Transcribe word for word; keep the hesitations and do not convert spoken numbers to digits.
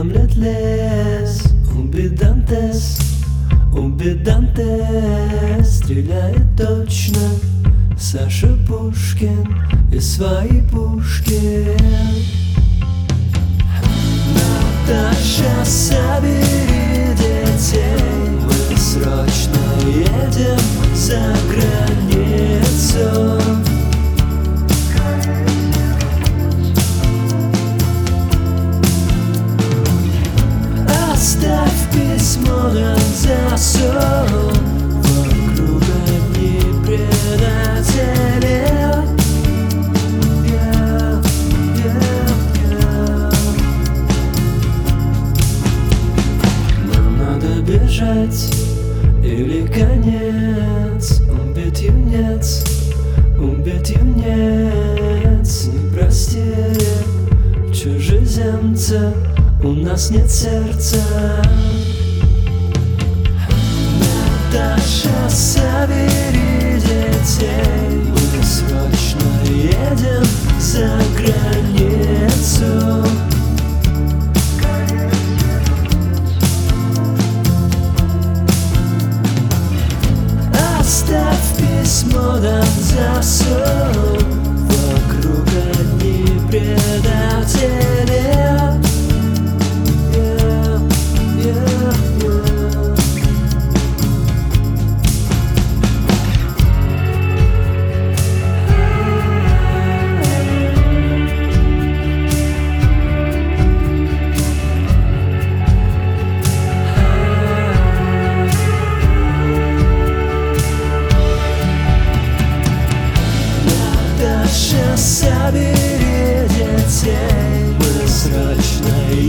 Гамлет лес, убедантес, убедантес. Стреляет точно Саша Пушкин из своей пушки. Наташа, собери детей, мы срочно едем за границу. Оставь письмо на засов, вокруг одни предатели. Yeah, yeah, yeah. Нам надо бежать или конец. Убить юнец, убить юнец. Не простили чужеземца, у нас нет сердца. Наташа, собери детей, мы срочно едем за границу. Оставь письмо на засов, вокруг одни предатели. Наташа, собери детей, мы срочно